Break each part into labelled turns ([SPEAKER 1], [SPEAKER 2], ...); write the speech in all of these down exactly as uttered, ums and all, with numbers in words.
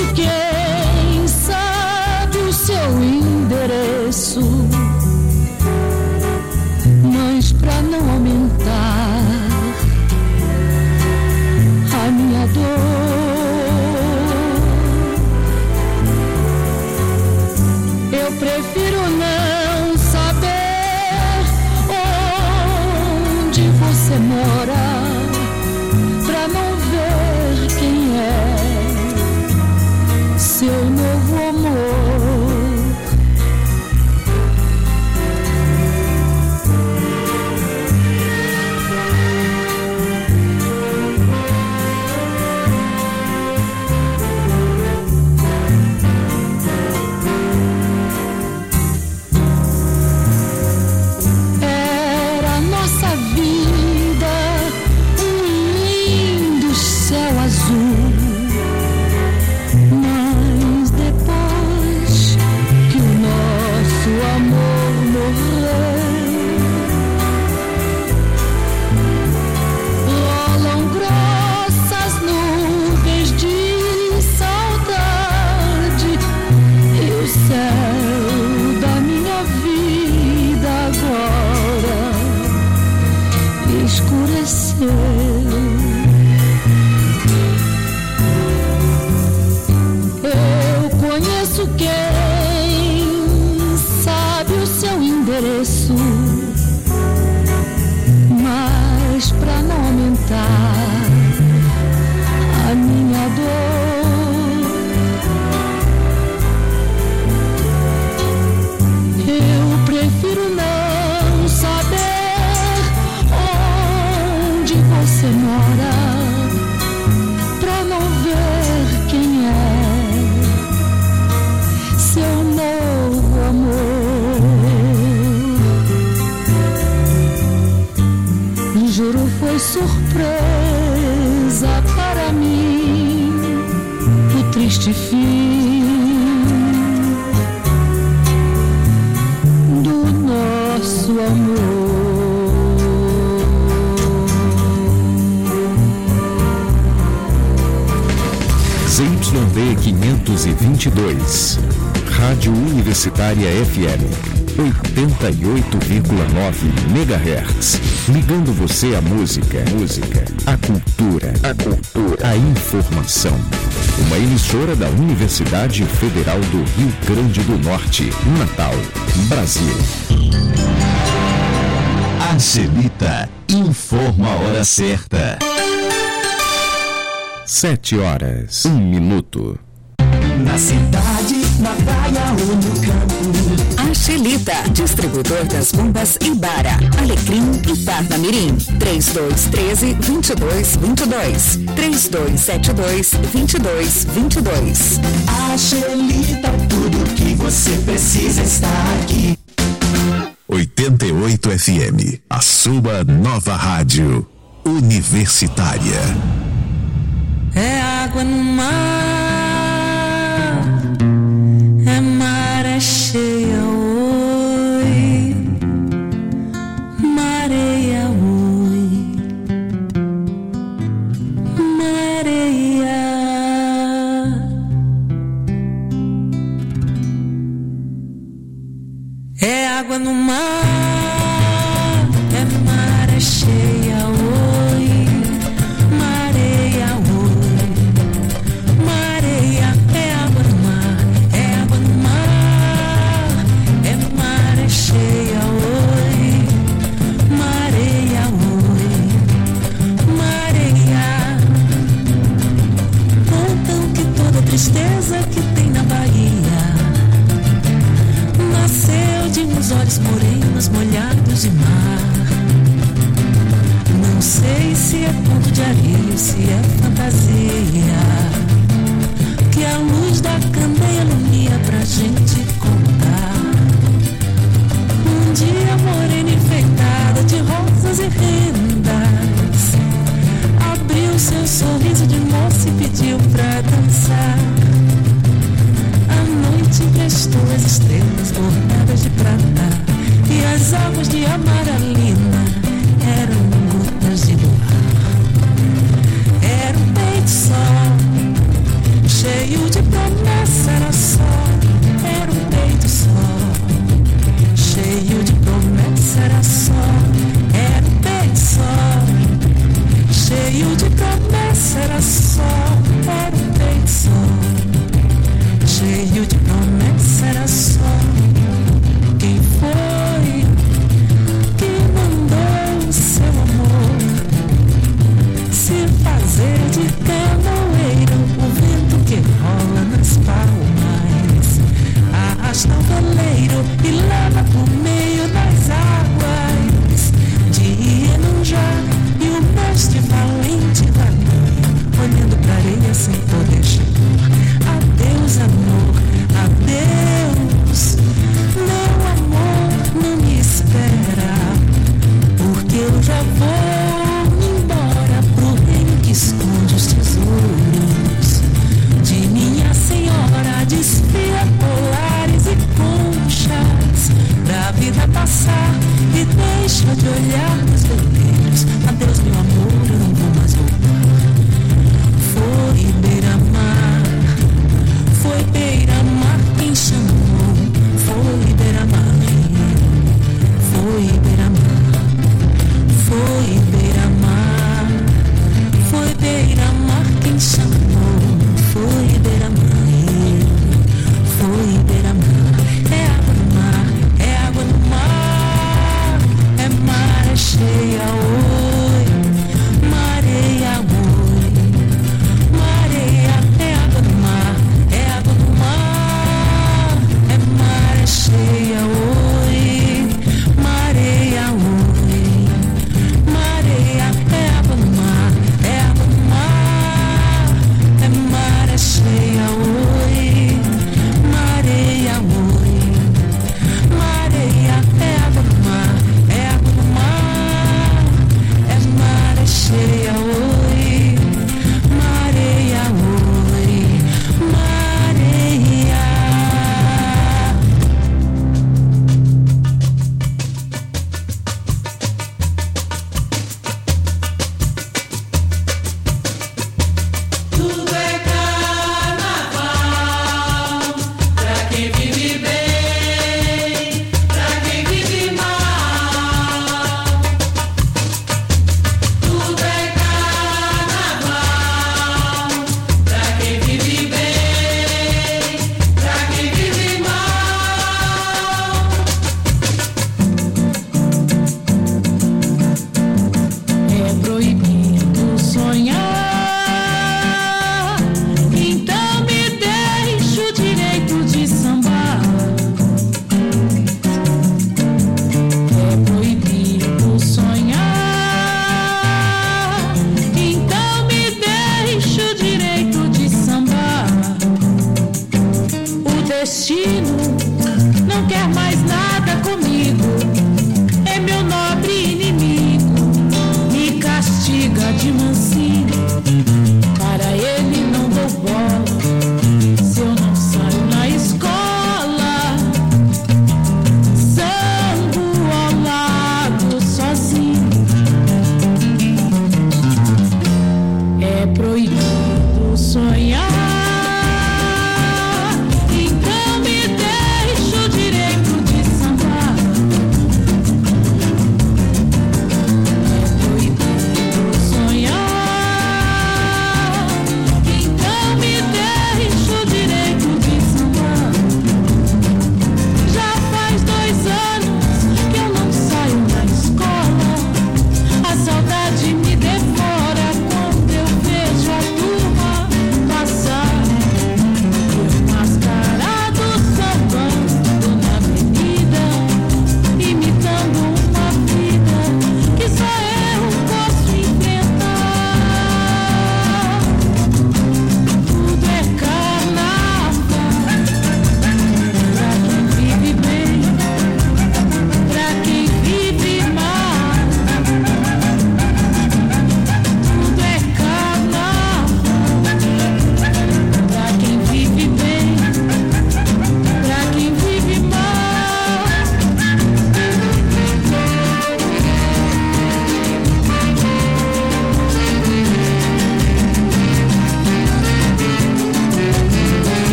[SPEAKER 1] conheço quem sabe o seu endereço, mas pra não aumentar a minha dor, eu prefiro não saber onde você mora, pra não ver quem é seu novo amor. Eu conheço quem sabe o seu endereço, mas pra não aumentar a minha dor, eu prefiro não saber onde você mora, pra não ver quem é seu novo amor. Juro, foi surpresa para mim o triste fim do nosso amor.
[SPEAKER 2] Z Y D quinhentos e vinte e dois, Rádio Universitária F M, oitenta e oito vírgula nove megahertz, ligando você à música, música, à cultura, a cultura, à informação. Uma emissora da Universidade Federal do Rio Grande do Norte, Natal, Brasil.
[SPEAKER 3] Angelita informa a hora certa.
[SPEAKER 2] Sete horas, um minuto.
[SPEAKER 4] Na cidade, na praia ou no campo.
[SPEAKER 5] Angelita, distribuidor das bombas Ibara, Alecrim e Parnamirim. três dois um três, dois dois dois dois. três dois sete dois, dois dois dois dois.
[SPEAKER 4] Angelita, tudo que você precisa está aqui.
[SPEAKER 3] oitenta e oito F M, a sua nova rádio universitária.
[SPEAKER 6] É água no mar, é maré cheia, oi, mareia, oi, mareia. É água no mar, é maré cheia, oi, mareia, oi, mareia. É água no mar, é água no mar, é maré cheia, oi, mareia, oi, mareia. Contam que toda tristeza que tem na Bahia nasceu de uns olhos morenos molhados de mar. Não sei se é ponto de areia, se é fantasia, que a luz da candeia ilumina pra gente contar. Um dia morena enfeitada de rosas e rendas abriu seu sorriso de moça e pediu pra dançar. A noite emprestou as estrelas bordadas de prata e as águas de amaralina eram gotas de luar. Era um peito só chuva de olhar nos veleiros. Adeus meu amor, eu não vou mais voltar. Foi beira-mar, foi beira-mar quem chamou. Foi beira-mar, foi beira-mar, foi beira-mar, foi beira-mar quem chamou. Foi beira-mar, foi beira-mar. É água no mar, é água no mar, é mar, é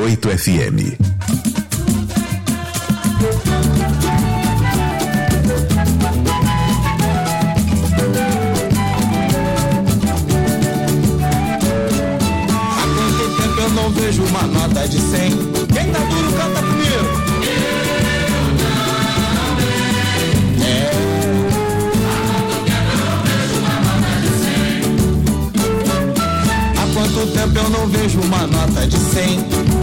[SPEAKER 3] e oito F M.
[SPEAKER 7] Há quanto tempo eu não vejo uma nota de cem? Quem tá duro canta comigo. Quanto tempo eu não vejo uma nota de cem?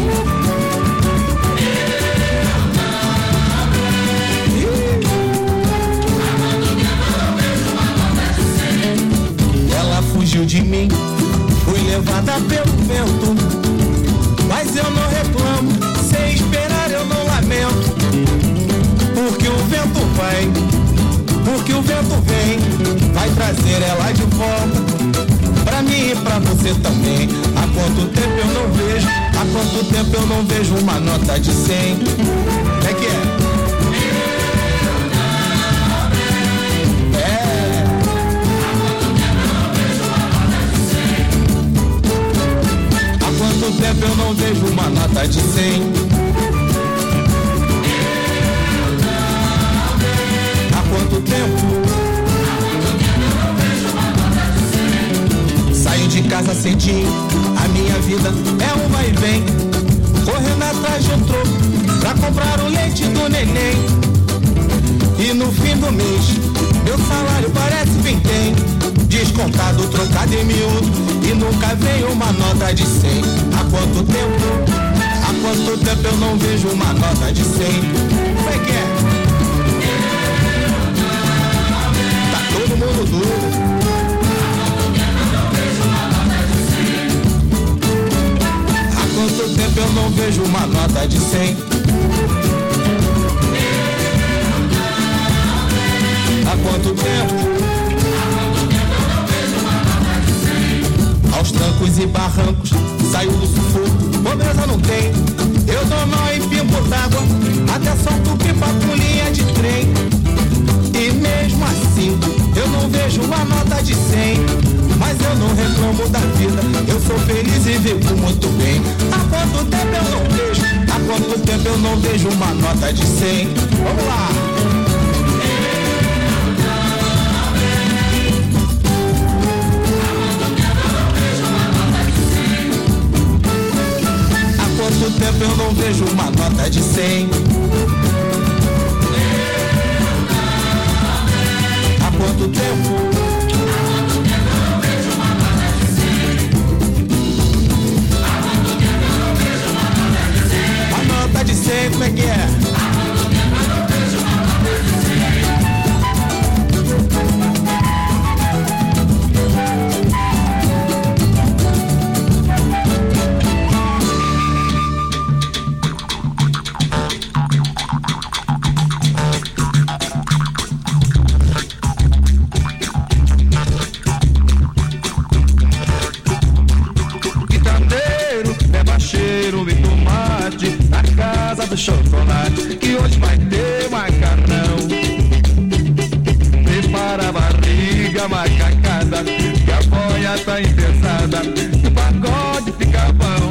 [SPEAKER 7] Ela fugiu de mim, fui levada pelo vento, mas eu não reclamo, sem esperar eu não lamento, porque o vento vai, porque o vento vem, vai trazer ela de volta. Pra mim e pra você também. Há quanto tempo eu não vejo, há quanto tempo eu não vejo uma nota de cem? É que é? É. Há quanto tempo eu não vejo uma nota de cem? Há quanto tempo? Saio de casa cedinho, a minha vida é um vai e vem, correndo atrás de um troco pra comprar o leite do neném. E no fim do mês, meu salário parece vintém, descontado, trocado em miúdo, e nunca vem uma nota de cem. Há quanto tempo, há quanto tempo eu não vejo uma nota de cem? Como é que é? Tá todo mundo duro. Há quanto tempo eu não vejo uma nota de cem? Há quanto tempo? Aos trancos e barrancos, saiu do sufoco, pobreza não tem. Eu dou nó em pingo d'água, até solto pipa com linha de trem. E mesmo assim, eu não vejo uma nota de cem. Mas eu não reclamo da vida, eu sou feliz e vivo muito bem. Há quanto tempo eu não vejo, há quanto tempo eu não vejo uma nota de cem? Vamos lá! Há quanto tempo eu não vejo uma nota de cem? Há quanto tempo? Nota de cem, como é que é?
[SPEAKER 8] Quitandeiro, debaixeiro e tomate na casa do chocolate, que hoje vai ter macarrão. Prepara a barriga macacada, que a boia tá empesada, e o pagode fica bom.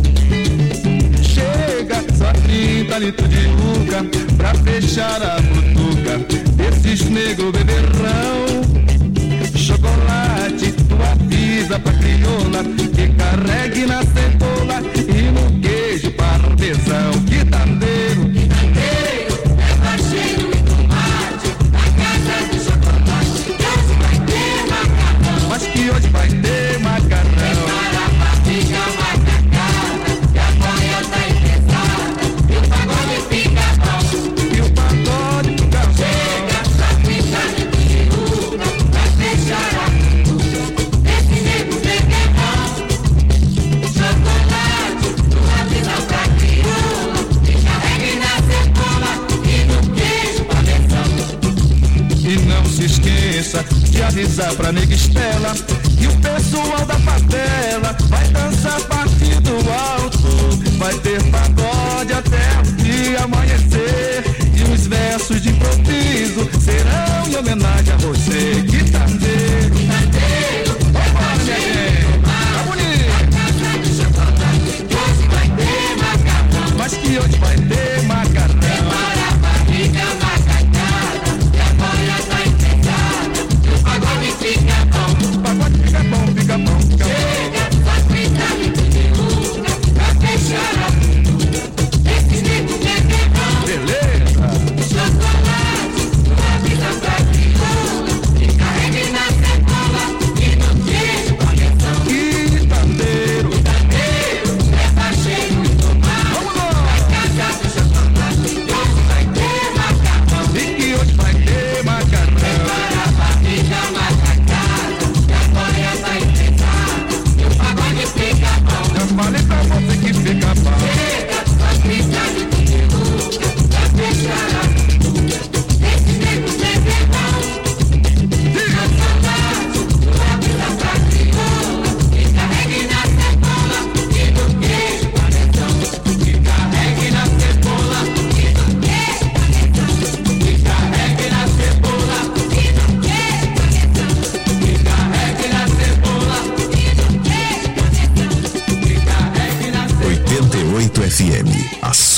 [SPEAKER 8] Chega só trinta litros de uca pra fechar a butuca desses negros beberrão. Chocolate, tu avisa pra crioula que carregue na cebola e no queijo parmesão. Quitandeiro,
[SPEAKER 9] quitandeiro, é baixeiro e tomate, na casa do chocolate, que hoje vai ter macarrão.
[SPEAKER 8] Mas que hoje vai ter macarrão.
[SPEAKER 9] Prepara a barriga macacada, que a boia tá empesada, e o pagode fica bom.
[SPEAKER 8] E o pagode fica bom.
[SPEAKER 9] Chega só trinta litros de uva pra fechar a butuca desse nego beberrão. Chocolate, tu avisa pra crioula que carregue na cebola e no queijo parmesão.
[SPEAKER 8] E não se esqueça de avisar pra nega Estela que o pessoal da favela vai dançar a partir do alto. Vai ter pagode até o dia amanhecer, e os versos de improviso serão em homenagem a você. Quitandeiro,
[SPEAKER 9] quitandeiro,
[SPEAKER 8] é baixeiro, tá bonito.
[SPEAKER 9] Na casa do chocolate, que hoje vai ter macarrão.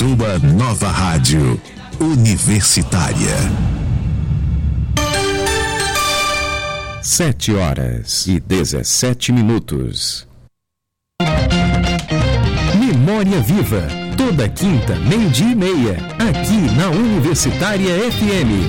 [SPEAKER 3] sua nova rádio universitária.
[SPEAKER 2] Sete horas e dezessete minutos. Memória Viva, toda quinta, meio-dia e meia, aqui na Universitária F M.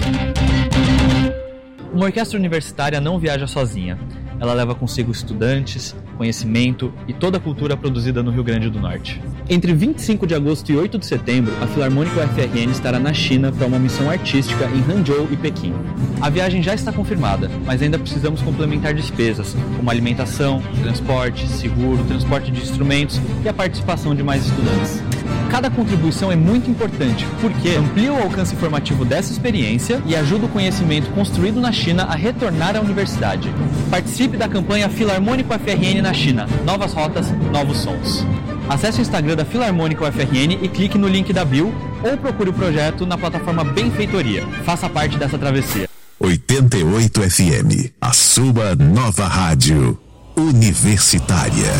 [SPEAKER 10] Uma orquestra universitária não viaja sozinha. Ela leva consigo estudantes, conhecimento e toda a cultura produzida no Rio Grande do Norte. Entre vinte e cinco de agosto e oito de setembro, a Filarmônica U F R N estará na China para uma missão artística em Hangzhou e Pequim. A viagem já está confirmada, mas ainda precisamos complementar despesas, como alimentação, transporte, seguro, transporte de instrumentos e a participação de mais estudantes. Cada contribuição é muito importante, porque amplia o alcance informativo dessa experiência e ajuda o conhecimento construído na China a retornar à universidade. Participe da campanha Filarmônica U F R N na China. Novas rotas, novos sons. Acesse o Instagram da Filarmônica U F R N e clique no link da bio ou procure o projeto na plataforma Benfeitoria. Faça parte dessa travessia.
[SPEAKER 3] oitenta e oito F M, a sua nova rádio universitária.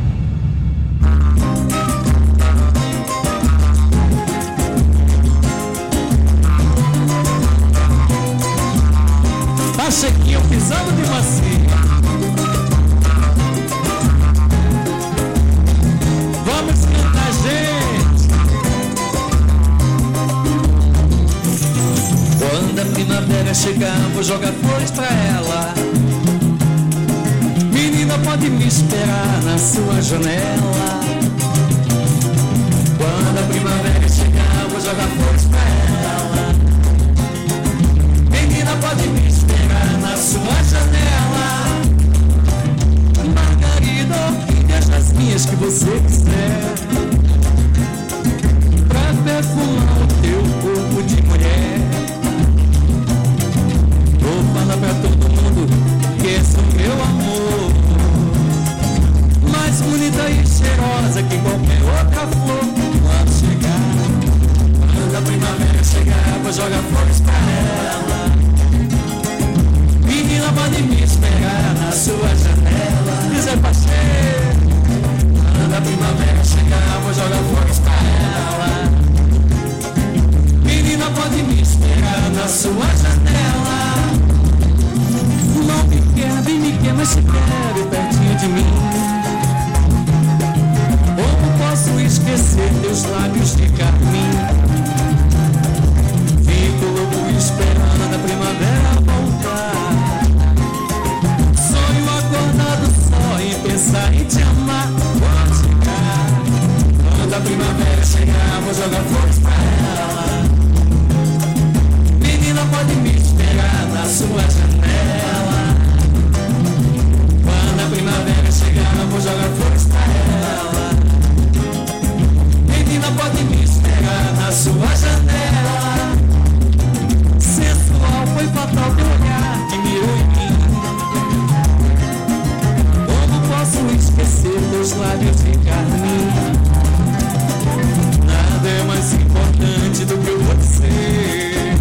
[SPEAKER 7] Chequinho pisando de macia. Vamos cantar, gente. Quando a primavera chegar, vou jogar flores pra ela. Menina, pode me esperar na sua janela. Quando a primavera chegar, vou jogar flores pra ela. Menina, pode me esperar na sua janela. Margarida, orquídeas, as minhas que você quiser, pra perfumar o teu corpo de mulher. Vou falar pra todo mundo que esse é o meu amor, mais bonita e cheirosa que qualquer outra flor. Quando chegar, quando a primavera chegar, vou jogar flores pra ela. Menina, pode me esperar na sua janela. Dizer parceiro, quando a primavera chegar, vou jogar flores pra ela. Menina, pode me esperar na sua janela. Não me quer, bem me quer, mas te quero pertinho de mim. Como posso esquecer teus lábios de carmim? Fico louco esperando a primavera voltar. Sonho acordado só em pensar em te amar. Quando chegar, quando a primavera chegar, vou jogar flores pra ela. Menina, pode me esperar na sua janela. Quando a primavera chegar, vou jogar flores pra ela. Menina, pode me esperar na sua janela. Sensual foi fatal teu olhar que mirou em mim. Como posso esquecer teus lábios de carmim? Nada é mais importante do que você.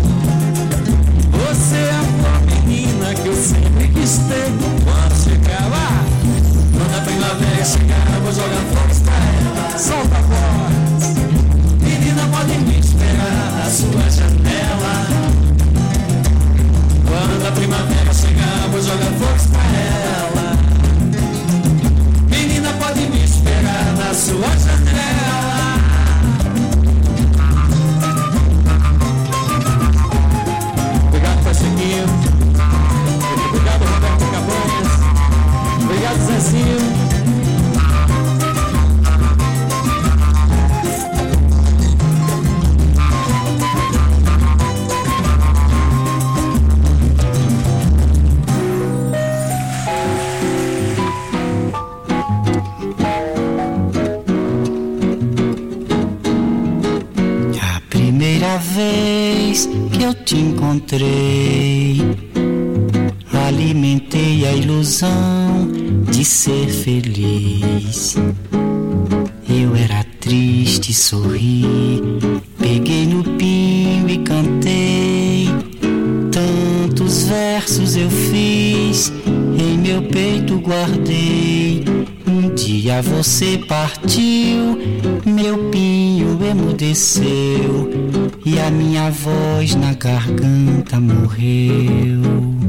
[SPEAKER 7] Você é a flor menina que eu sempre quis ter. Quando chegar lá, quando a primavera chegar, vou jogar flores pra ela. Solta a voz. Menina, pode me esperar na sua janela. Quando a primavera chegar, vou jogar flores pra ela. Menina, pode me esperar na sua janela. Obrigado, Pachequinho. Obrigado, Roberto Cabanhas. Obrigado, Zezinho.
[SPEAKER 11] A vez que eu te encontrei, alimentei a ilusão de ser feliz. Eu era triste, sorri, peguei no pinho e cantei. Tantos versos eu fiz, em meu peito guardei. Um dia dia você partiu, meu pinho emudeceu e a minha voz na garganta morreu.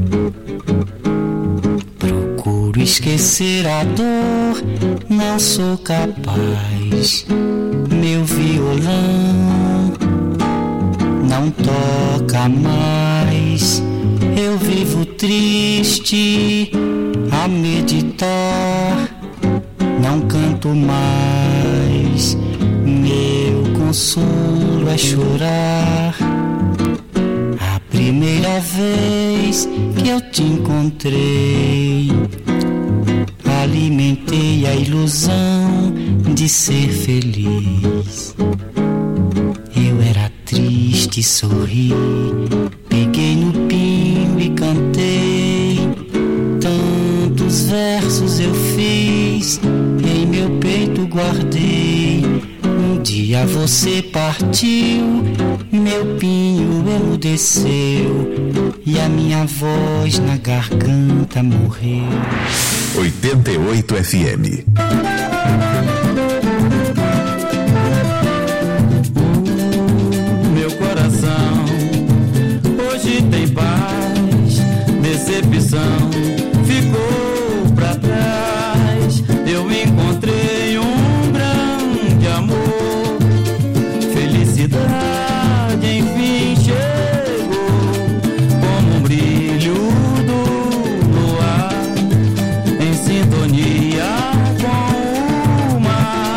[SPEAKER 11] Procuro esquecer a dor, não sou capaz. Meu violão não toca mais. Eu vivo triste a meditar, não canto mais. Meu consolo é chorar. A primeira vez que eu te encontrei, alimentei a ilusão de ser feliz. Eu era triste, sorri, peguei no pinho e cantei. Tantos versos eu fiz, em meu peito guardei. Um dia você partiu, meu pinho emudeceu e a minha voz na garganta morreu.
[SPEAKER 3] oitenta e oito F M.
[SPEAKER 8] Meu coração hoje tem paz, decepção ficou pra trás. Eu encontrei um grande amor, felicidade enfim chegou, como um brilho do luar, em sintonia com o mar.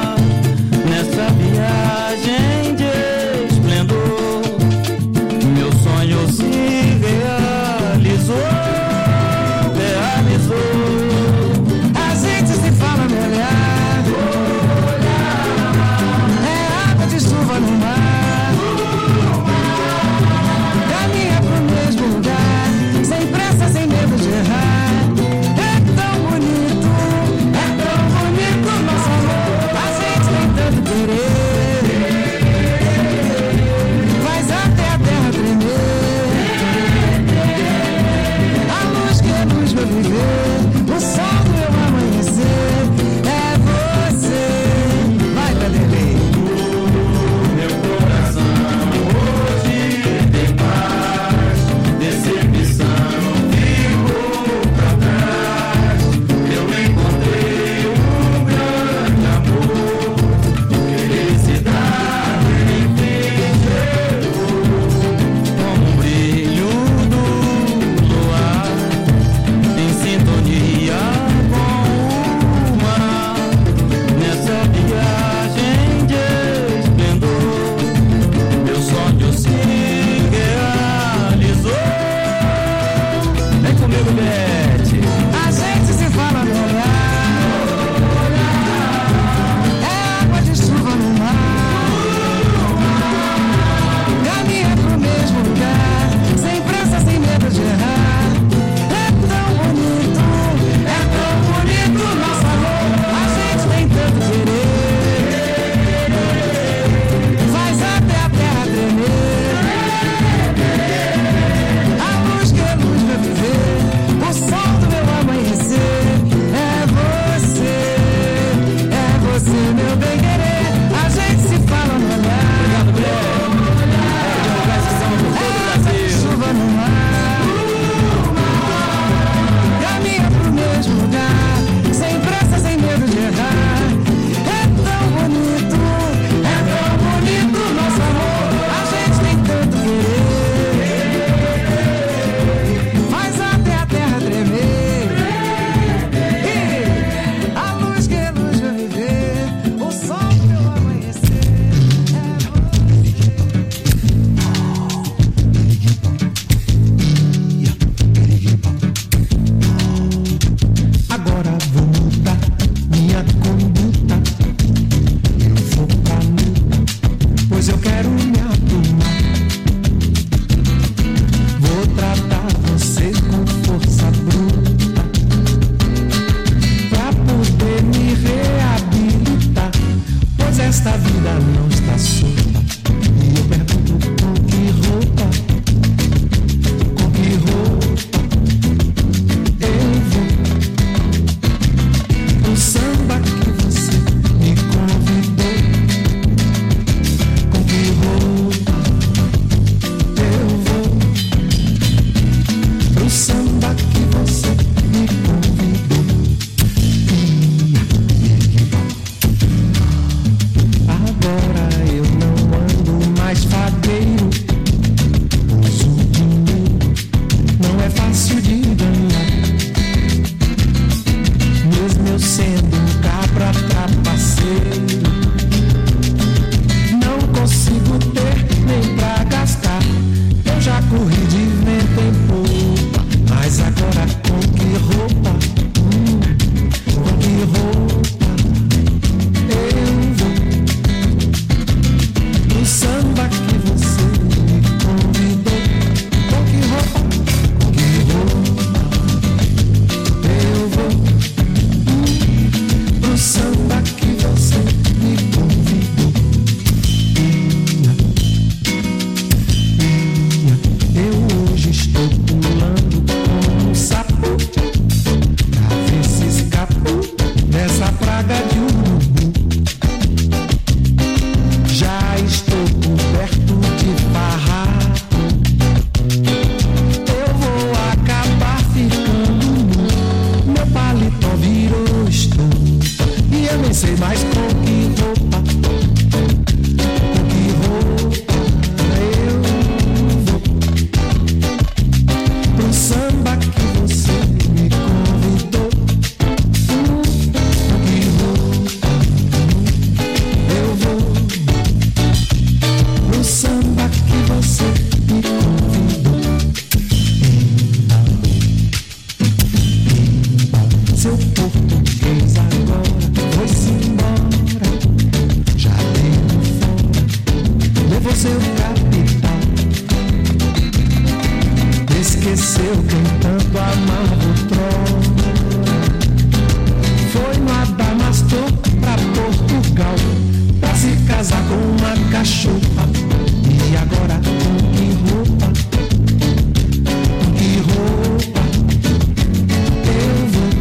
[SPEAKER 7] conheceu quem tanto amava outrora. Foi no Adamastor pra Portugal pra se casar com uma cachorra. E agora com que roupa, com que roupa eu vou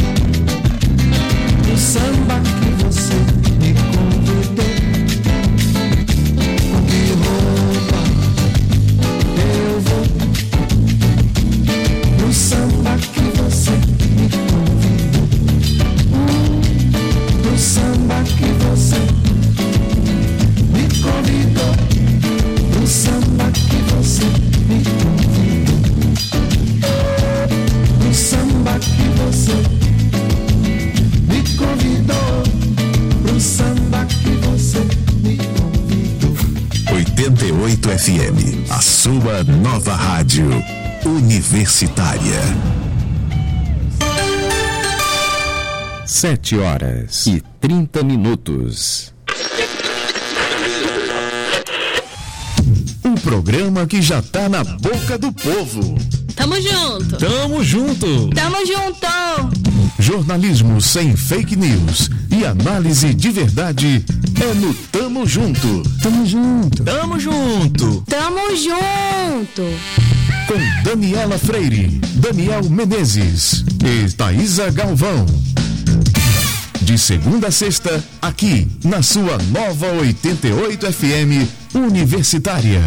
[SPEAKER 7] pro samba que você me convidou? Com que roupa eu vou pro samba que você me convidou? Pro samba que você me convidou? Pro samba que você me convidou? Pro samba que você me convidou? Pro samba que você me convidou?
[SPEAKER 3] oitenta e oito F M, a sua nova rádio universitária.
[SPEAKER 2] Sete horas e trinta minutos. Um programa que já tá na boca do povo.
[SPEAKER 12] Tamo junto.
[SPEAKER 2] Tamo junto.
[SPEAKER 12] Tamo junto.
[SPEAKER 2] Jornalismo sem fake news e análise de verdade é no Tamo Junto. Tamo junto. Tamo junto.
[SPEAKER 12] Tamo junto.
[SPEAKER 2] Com Daniela Freire, Daniel Menezes e Thaísa Galvão. De segunda a sexta, aqui na sua nova oitenta e oito F M Universitária.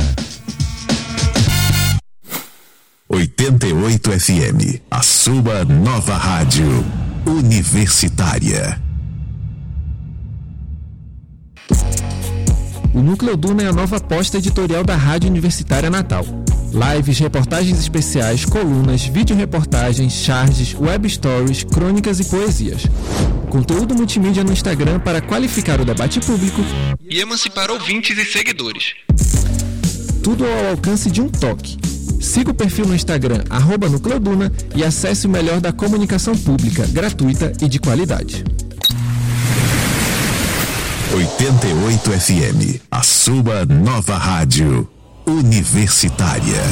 [SPEAKER 3] oitenta e oito F M, a sua nova rádio universitária.
[SPEAKER 13] O Núcleo Duna é a nova aposta editorial da Rádio Universitária Natal. Lives, reportagens especiais, colunas, vídeo-reportagens, charges, web stories, crônicas e poesias. Conteúdo multimídia no Instagram para qualificar o debate público
[SPEAKER 14] e emancipar ouvintes e seguidores.
[SPEAKER 13] Tudo ao alcance de um toque. Siga o perfil no Instagram, arroba Núcleo Duna, e acesse o melhor da comunicação pública, gratuita e de qualidade.
[SPEAKER 3] oitenta e oito F M, a sua nova rádio universitária.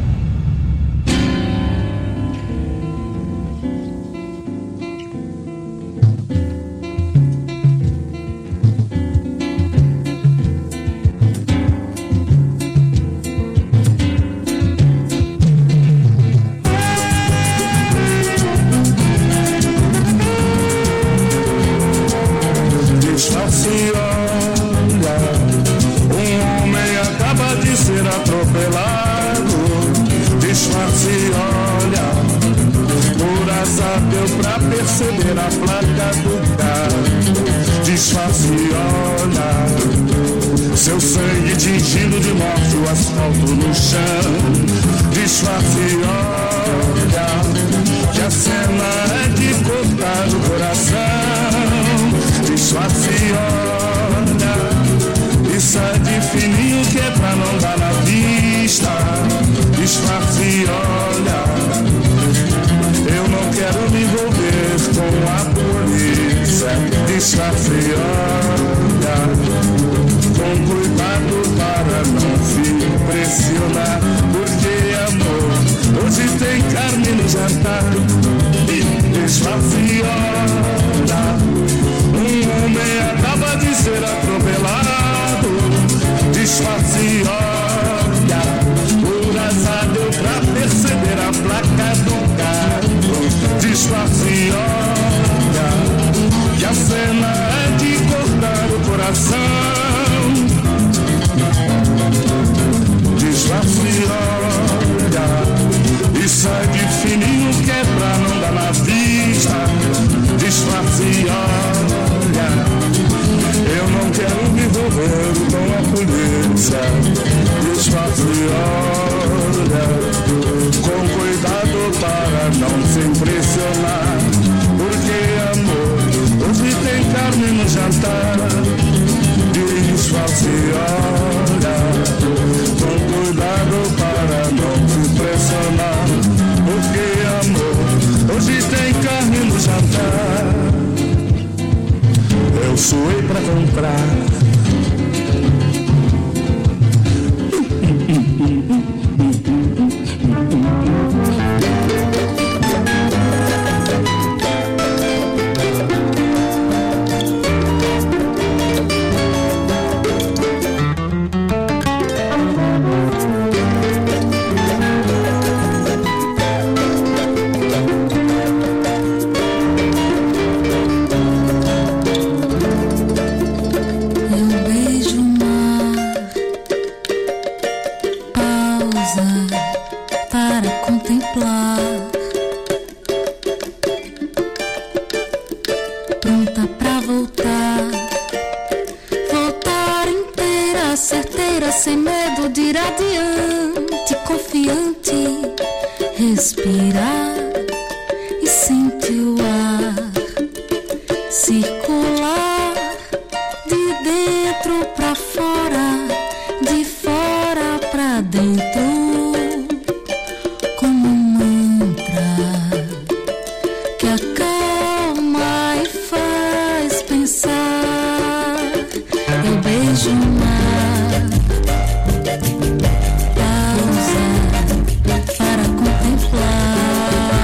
[SPEAKER 15] Seu sangue tingido de morte, o asfalto no chão. Disfarce e olha, que a cena é de cortar o coração. Disfarce e olha, e sai de fininho que é pra não dar na vista. Disfarce e olha, eu não quero me envolver com a polícia. Disfarce e olha, com cuidado para não se impressionar. Porque amor, hoje tem carne no jantar. Disfarce e olha, um homem acaba de ser atropelado. Disfarce e olha, por azar deu pra perceber a placa do carro. Disfarce e olha, que a cena é de cortar o coração. Disfarce e olha, e sai de fininho que é pra não dar na vista. Disfarce e olha, eu não quero me envolver com a polícia. Disfarce e olha, com cuidado para não se impressionar. Porque amor, hoje tem carne no jantar. Disfarce e olha, com cuidado para não se impressionar. Porque amor, hoje tem carne no jantar. Eu suei pra comprar.
[SPEAKER 6] para contemplar, pronta pra voltar, voltar inteira, certeira, sem medo de ir adiante, confiante, respirar e sentir o ar circular de dentro pra fora, de fora pra dentro, como um mantra que acalma e faz pensar. Eu beijo o mar, pausa para contemplar,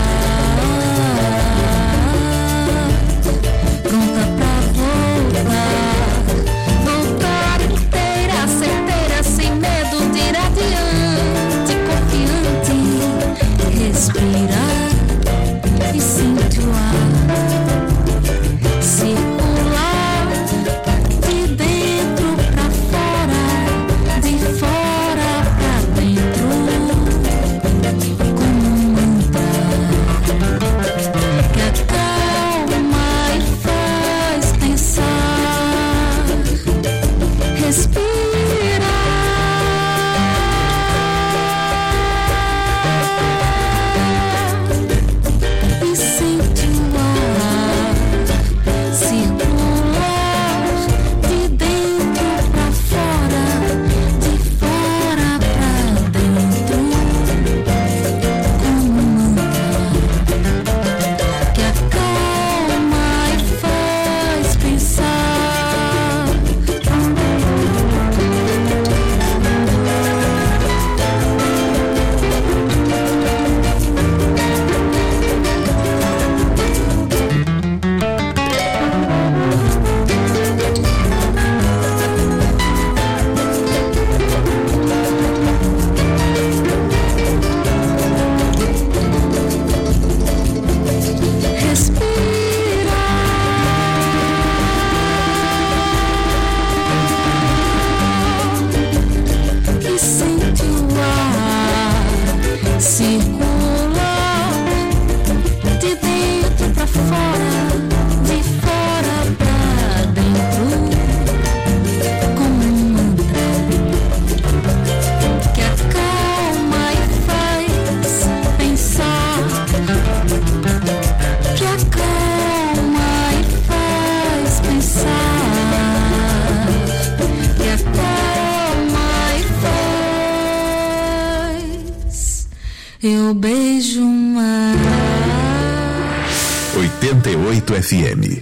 [SPEAKER 6] pronta pra voltar, voltar inteira, certeira, sem medo de ir adiante, confiante, respirar e sentir o ar circular de dentro pra fora, de fora pra dentro, como um mantra que acalma e faz pensar. Respira e sente o ar circular de dentro pra fora, de fora pra dentro, como um mantra que acalma e faz pensar. Respira e sente o ar circular de dentro pra fora, de fora pra dentro, como um mantra que acalma e faz pensar, que acalma e faz pensar, que acalma e faz. Eu beijo o mar.
[SPEAKER 3] oitenta e oito F M.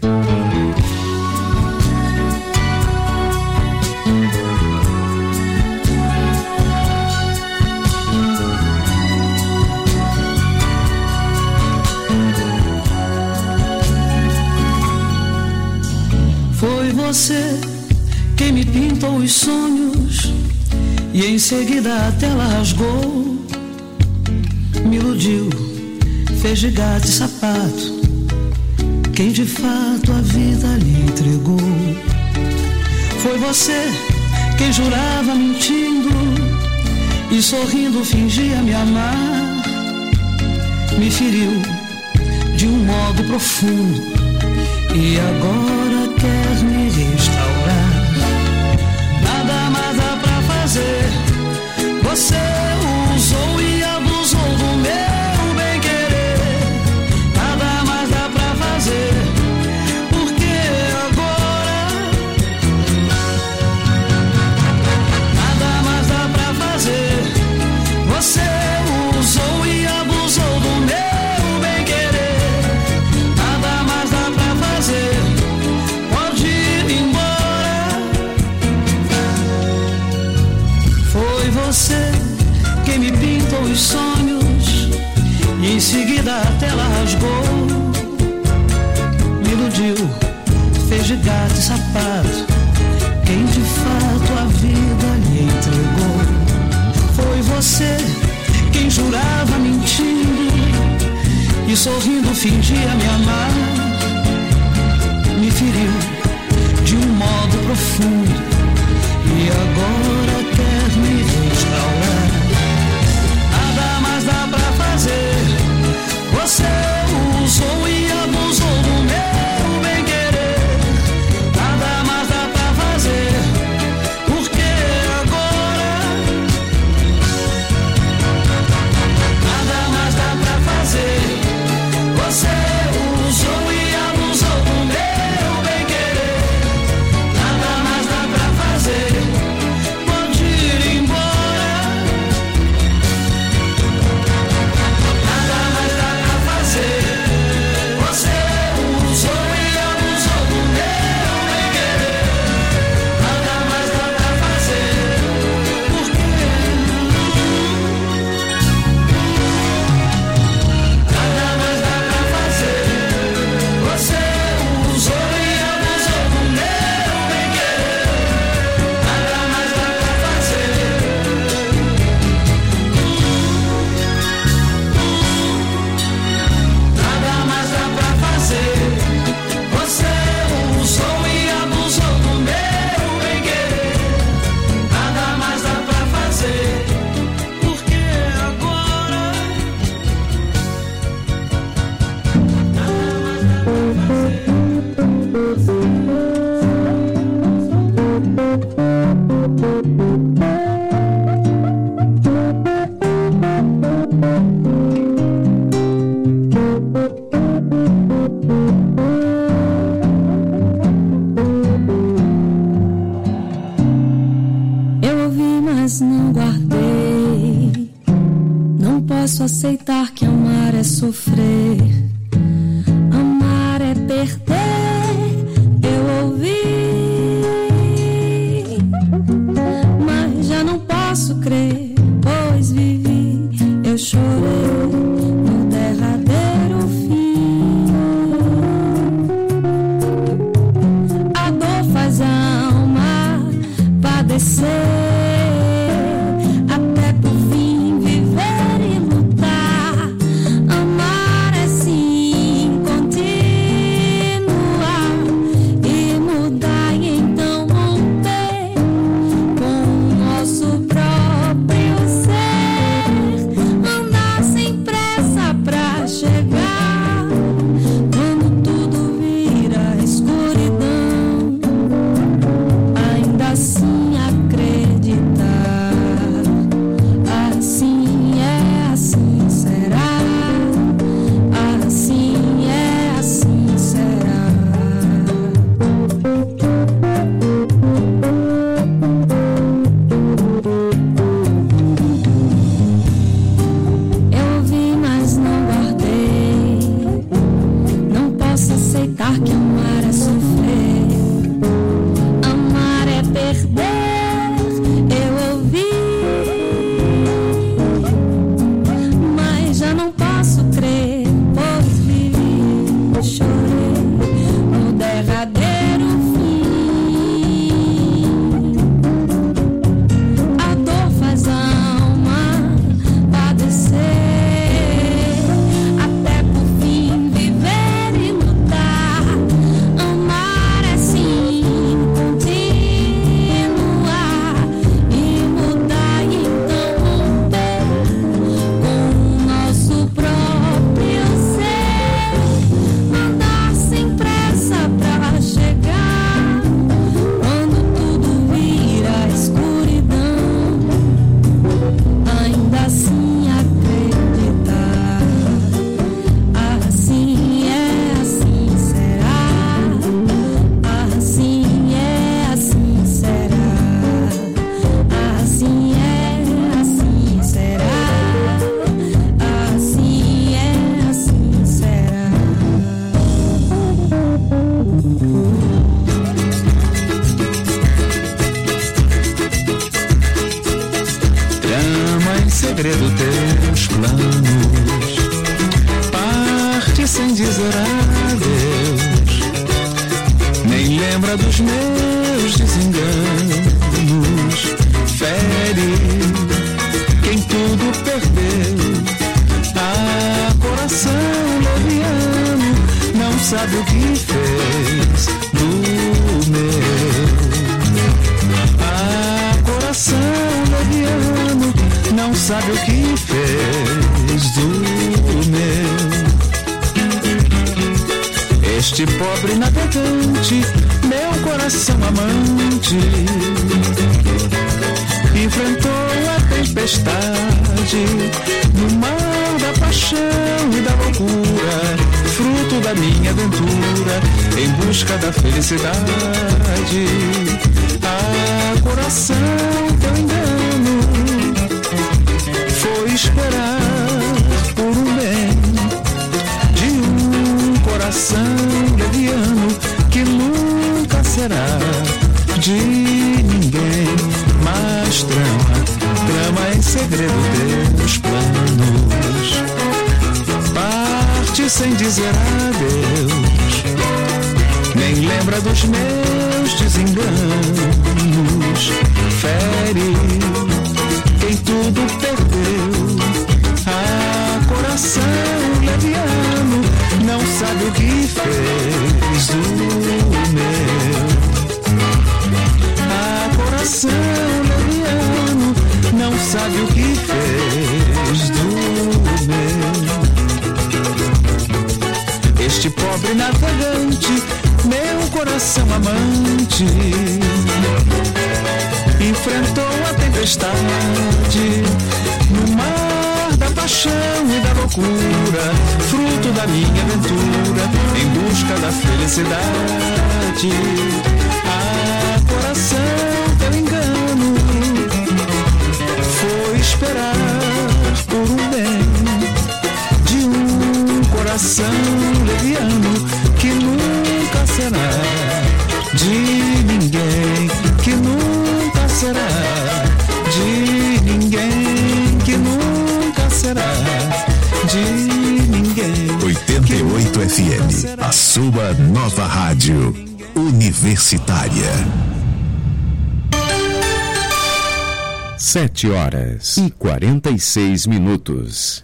[SPEAKER 16] Foi você quem me pintou os sonhos e em seguida a tela rasgou, me iludiu, fez de gato e sapato, quem de fato a vida lhe entregou. Foi você quem jurava mentindo e sorrindo fingia me amar, me feriu de um modo profundo e agora quer me restaurar. Nada mais dá pra fazer, você usou e abusou do meu bem-querer. Nada mais dá pra fazer, porque agora nada mais dá pra fazer, você usou e abusou do meu bem-querer. Nada mais dá pra fazer, pode ir embora. Foi você quem me pintou os sonhos e em seguida a tela rasgou, me iludiu, fez de gato e sapato, quem de fato a vida lhe entregou. Foi você quem jurava mentindo e sorrindo fingia me amar, me feriu de um modo profundo e agora quer me restaurar.
[SPEAKER 1] posso aceitar que amar é sofrer, amar é perder. Eu ouvi, mas já não posso crer, pois vivi, eu chorei no derradeiro fim. A dor faz a alma padecer, até por fim viver e lutar. Amar é sim continuar e mudar, e então romper com o nosso próprio ser. Andar sem pressa pra chegar, quando tudo vira escuridão. Ainda assim acreditar, assim é, assim será, assim é, assim será. Eu ouvi, mas não guardei. Não posso aceitar que amar é sofrer, amar é perder. Eu ouvi, mas já não posso crer, pois vivi, chorei no derradeiro fim. A dor faz a alma padecer, até por fim viver e lutar. Amar é sim continuar e mudar, e então romper com o nosso próprio ser. Andar sem pressa pra chegar, quando tudo vira escuridão. Ainda assim acreditar, assim é, assim será, assim é, assim será, assim é, assim será, assim é, assim será.
[SPEAKER 8] Trama em segredo teus planos, parte sem dizer adeus, nem lembra dos meus desenganos. Fere quem tudo perdeu, ah, coração leviano, não sabe o que fez do meu. Ah, coração leviano, não sabe o que fez do meu. Este pobre navegante, meu coração amante, enfrentou a tempestade no mar da paixão e da loucura, fruto da minha aventura em busca da felicidade. Ah, coração, teu engano foi esperar por um bem de um coração leviano que nunca será de ninguém. Mas trama, trama em segredo teus planos, parte sem dizer adeus, nem lembra dos meus desenganos. Fere quem tudo perdeu, ah, coração leviano, não sabe o que fez do meu. Ah, coração leviano, não sabe o que fez do meu. Este pobre navegante, meu coração amante, enfrentou a tempestade no mar da paixão e da loucura, fruto da minha aventura em busca da felicidade. Ah, coração, teu engano foi esperar por um bem
[SPEAKER 16] será de ninguém.
[SPEAKER 3] oitenta e oito F M, a sua nova rádio universitária.
[SPEAKER 2] Sete horas e quarenta e seis minutos.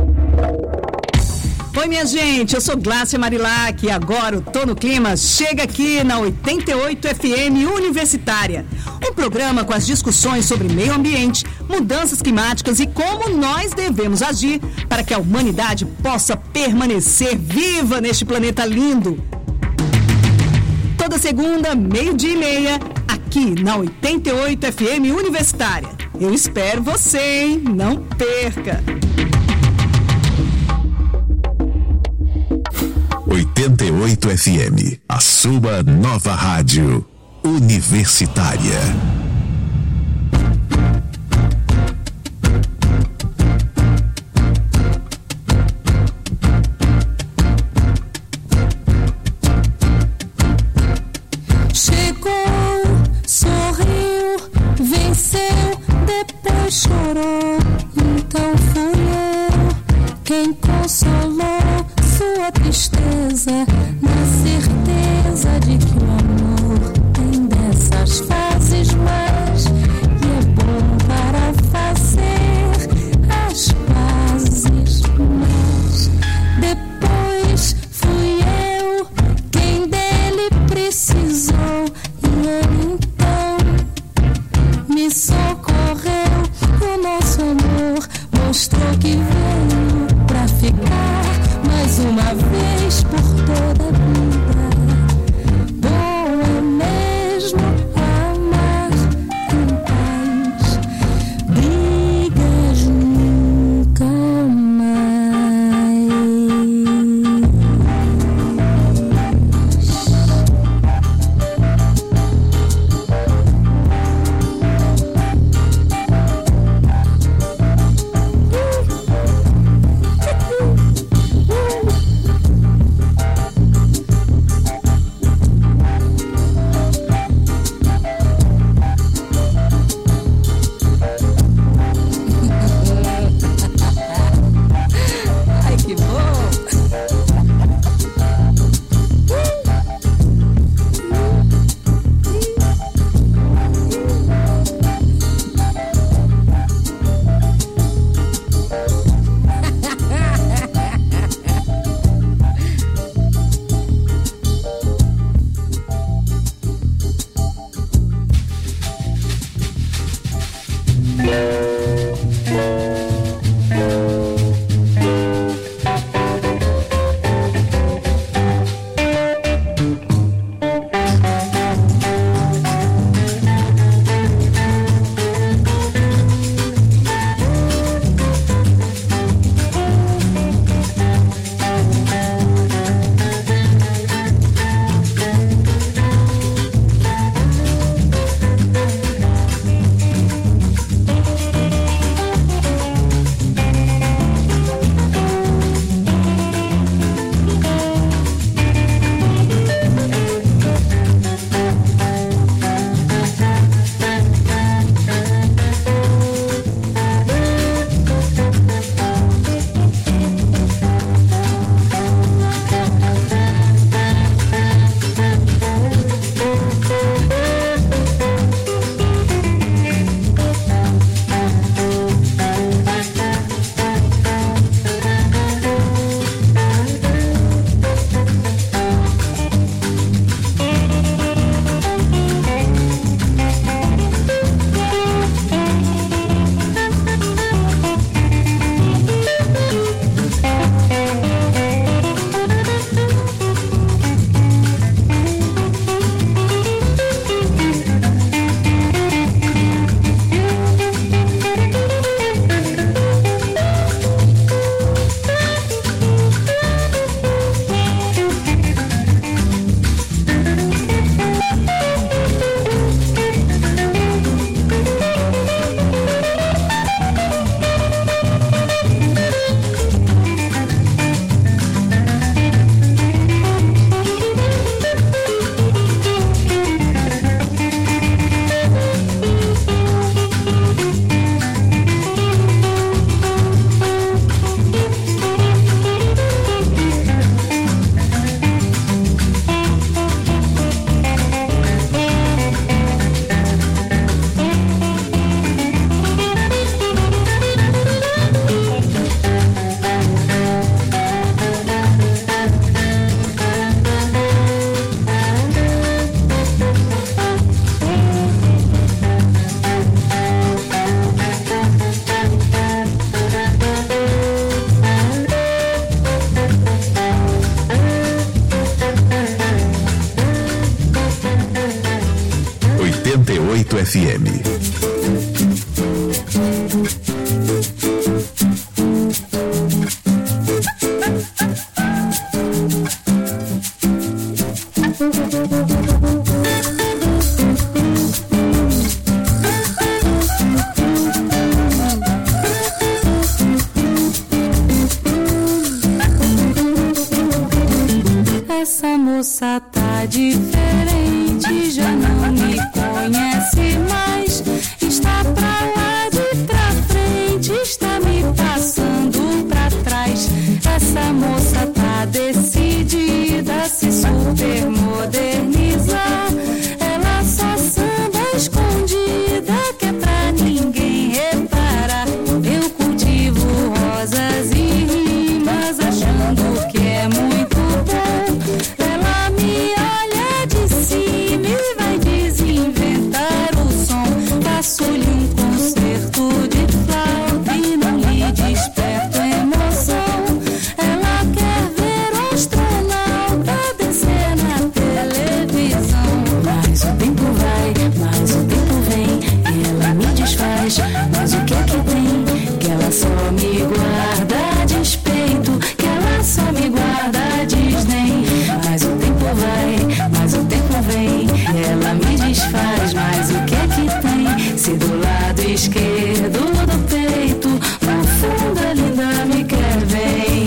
[SPEAKER 17] Oi, minha gente, eu sou Glácia Marilac e agora o Tô no Clima chega aqui na oitenta e oito F M Universitária. Um programa com as discussões sobre meio ambiente, mudanças climáticas e como nós devemos agir para que a humanidade possa permanecer viva neste planeta lindo. Toda segunda, meio-dia e meia, aqui na oitenta e oito F M Universitária. Eu espero você, hein? Não perca!
[SPEAKER 3] oitenta e oito F M, a sua nova rádio universitária.
[SPEAKER 1] Chegou, sorriu, venceu, depois chorou. Então fui eu quem consolou sua tristeza, na certeza de que o amor tem dessas fases mais, e é bom para fazer as pazes. Mas depois fui eu quem dele precisou, e ele então me socorreu. O nosso amor mostrou que veio pra ficar mais uma vez por toda a vida. Bom é mesmo amar em paz, brigas nunca mais.
[SPEAKER 3] F M.
[SPEAKER 1] Essa moça tá diferente, já não me conhece mais. Está pra lá de pra frente, está me passando pra trás. Essa moça tá decidida a se super modernizar. Ela só samba escondida, que é pra ninguém reparar. Eu cultivo rosas e rimas, achando que é muito bom. Ela me olha de cima e vai desinventar o som. Faço-lhe um concerto de flauta e não lhe desperto emoção. Ela quer ver o astronauta descer na televisão. Mas o tempo vai, mas o tempo vem, ela me desfaz. Mas o que é que tem? Que ela só me guarda despeito, que ela só me guarda desdém. Mas o tempo vai, mas o tempo vem, ela me desfaz. Mas o que é que tem? Se do lado esquerdo do peito, no fundo a linda me quer bem.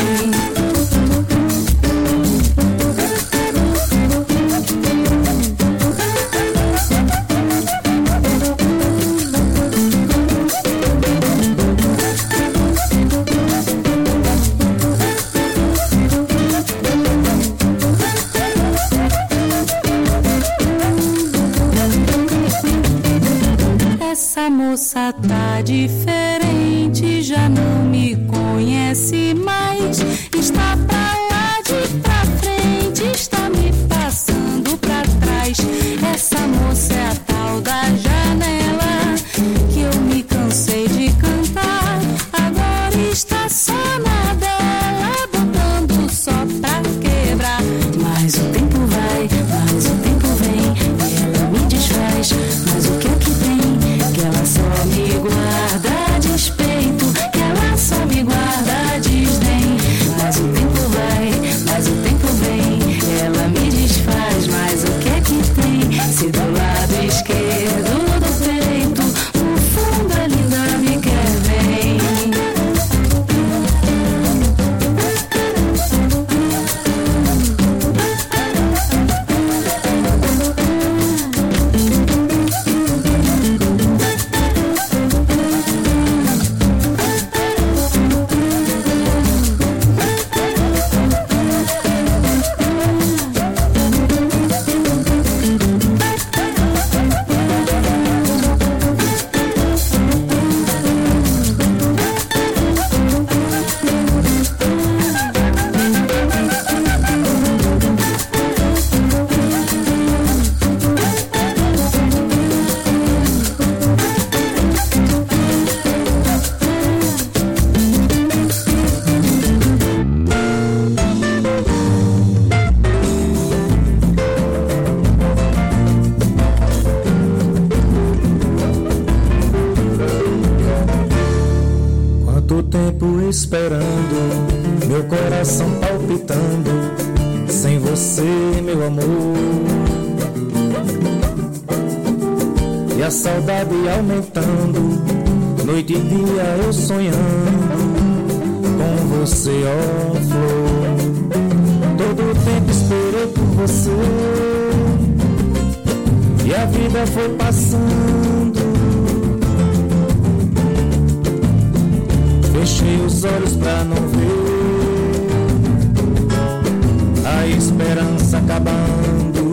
[SPEAKER 1] Essa moça tá diferente, já não me conhece mais. Está pra lá de pra frente, está me passando pra trás. Essa moça é a tal da janela, que eu me cansei de cantar. Agora está só na dela, botando só pra quebrar. Mas o tempo vai, mas o tempo vem, ela me desfaz. Mas o que é que tem? Que ela só me guarda despeito, que ela só me guarda desdém. Mas o tempo vai, mas o tempo vem, ela me desfaz. Mas o que é que tem? Se do lado esquerdo do peito, no fundo a linda me quer bem.
[SPEAKER 18] Quanto tempo esperando, meu coração palpitando, sem você, meu amor. E a saudade aumentando, noite e dia eu sonhando com você, ó flor. Todo o tempo esperei por você, e a vida foi passando. Fechei os olhos pra não ver a esperança acabando.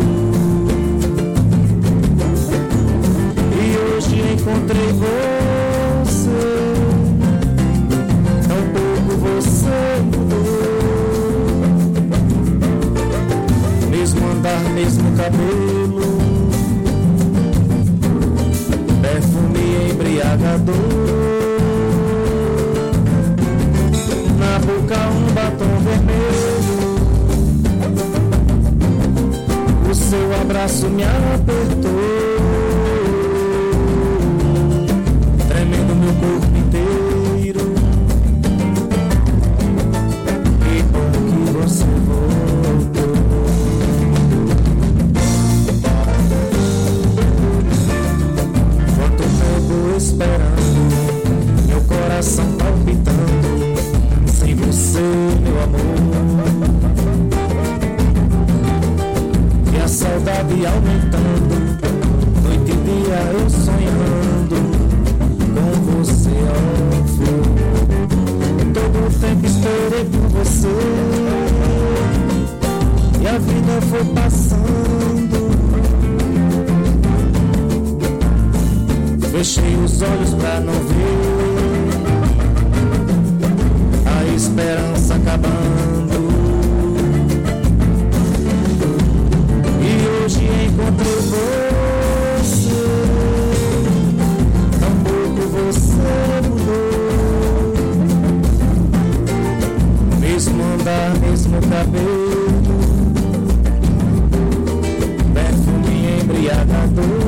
[SPEAKER 18] E hoje encontrei você, tão pouco você mudou. Mesmo andar, mesmo cabelo, perfume embriagador. Na boca um batom vermelho, o seu abraço me apertou. você e a vida foi passando. Fechei os olhos pra não ver a esperança acabando. E hoje encontrei você, tão pouco você mudou. Mesmo andar, mesmo cabelo, perfume embriagador.